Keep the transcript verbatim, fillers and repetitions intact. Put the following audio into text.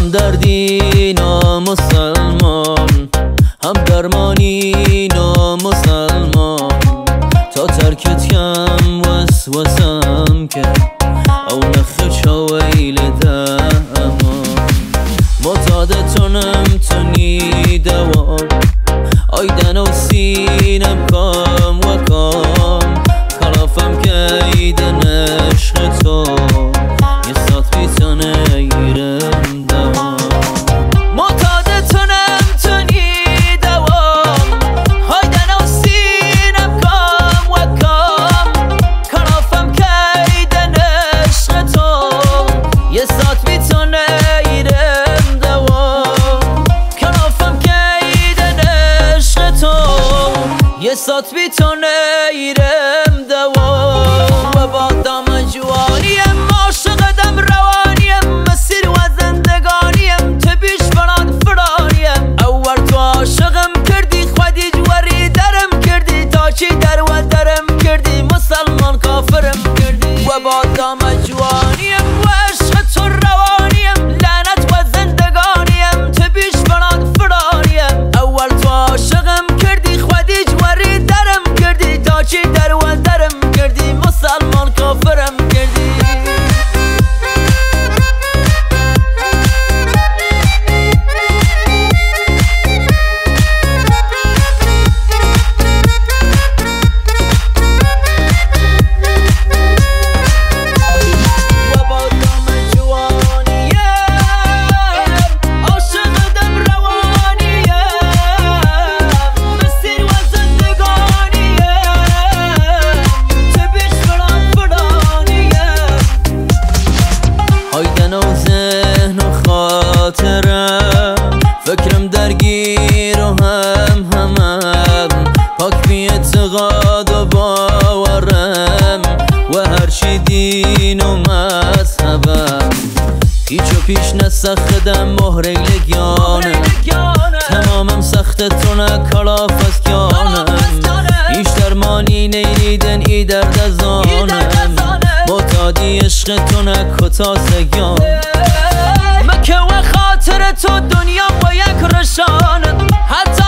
هم دردی نامسلمان، هم درمانی نامسلمان. تا ترکت کم وسوسم کرد او نخ چاویل دمان. معتادتونم تونی دوام آیدن و سینم کام و کام. کلافم که ایدن عشق تو یه سات بیتانه ایرم دوام. معتادتونم تونی دوام آیدن و سینم کام و کام. کلافم که ایدن عشق تو یه سات بیتانه ایرم دوام. کلافم که ایدن عشق تو یه سات بیتانه ایرم دوام. و با دام جوانیم عاشقدم روانیم، مسیر و زندگانیم تو بیش فران فرانیم. اول تو عاشقم کردی خودی جوری درم کردی، تا چی در و درم کردی مسلمان کافرم کردی. و با دام جوانیم و عشق تو روانیم، لعنت و زندگانیم تو بیش فران فرانیم. اول تو عاشقم کردی خودی جوری درم کردی، تا چی در و درم کردی مسلمان کافرم کردی. فکرم درگیر و هم همم، پاک بی اعتقاد و باورم و هرچی دین و مذهبم. هیچ و پیش نسخدم مهره لگیانم، تمامم سخت تونه کلاف از کیانم. هیچ درمانی نیریدن ای درد از آنم، معتادی عشق تونه کتاسگیان. مکه و خاطر تو دنیا با یک رشانه، حتی